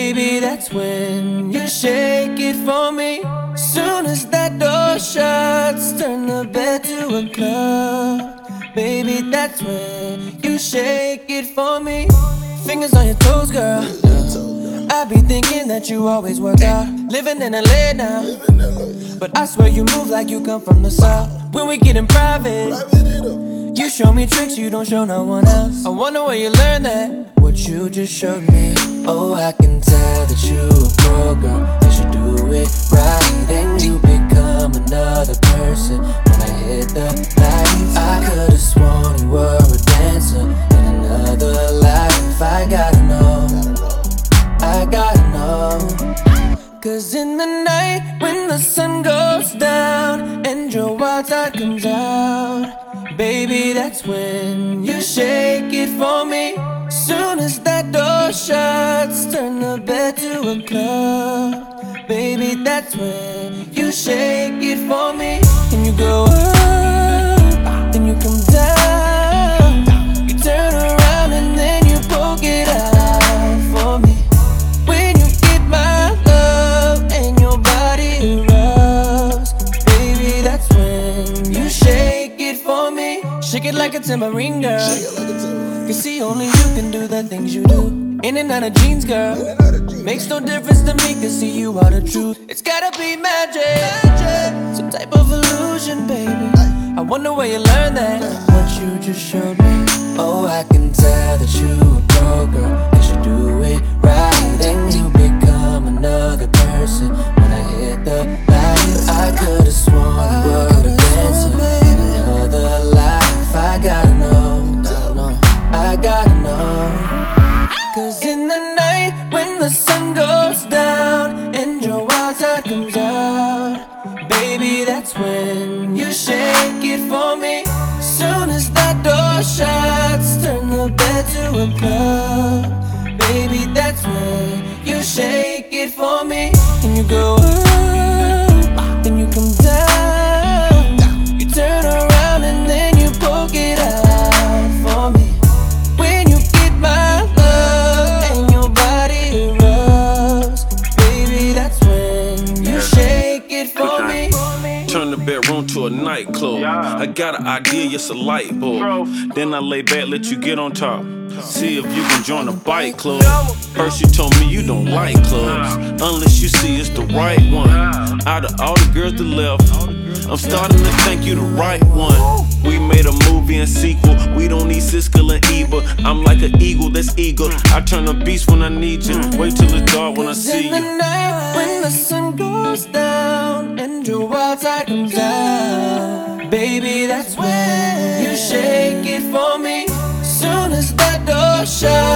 Baby, that's when you shake it for me. Soon as that door shuts, turn the bed to a club. Baby, that's when you shake it for me. Fingers on your toes, girl. I be thinking that you always work out. Living in LA now, but I swear you move like you come from the south. When we get in private, you show me tricks you don't show no one else. I wonder where you learned that, what you just showed me. Oh, I can tell that you a pro girl, you should do it right. And you become another person when I hit the lights. I could've sworn you were a dancer in another life. I gotta know, I gotta know. Cause in the night when the sun goes down and your wild side comes out, baby, that's when you shake it for me. Soon as that door shuts, turn the bed to a club. Baby, that's when you shake it for me. And you go up, then you come down. You turn around and then you poke it out for me. When you get my love and your body rubs, baby, that's when you shake it for me. Shake it like a tambourine, girl. Cause see, only you can do the things you do. In and out of jeans, girl. Makes no difference to me, cause see, you are the truth. It's gotta be magic, some type of illusion, baby. I wonder where you learned that, what you just showed me. Oh, I can tell that you a pro girl, you should do it right. And you become another person when I hit the lights. I could've sworn you were a dancer in another life. I gotta know, I gotta know. Cause in the night when the sun goes down and your wild side comes out, baby, that's when you shake it for me. Soon as that door shuts, turn the bed to a club. Baby, that's when you shake it for me. And you go up, then you come down. You turn around and then you poke it out for me. Turn the bedroom to a nightclub. I got an idea, it's a light bulb. Then I lay back, let you get on top. See if you can join a bike club. First you told me you don't like clubs unless you see it's the right one. Out of all the girls that left, I'm starting to think you the right one. We made a movie and sequel. We don't need Siskel and Ebert. I'm like an eagle that's eager. I turn a beast when I need you. Wait till it's dark when I see you. In the night when the sun goes down and your wild side comes out, baby, that's when you shake it for me. Soon as that door shuts,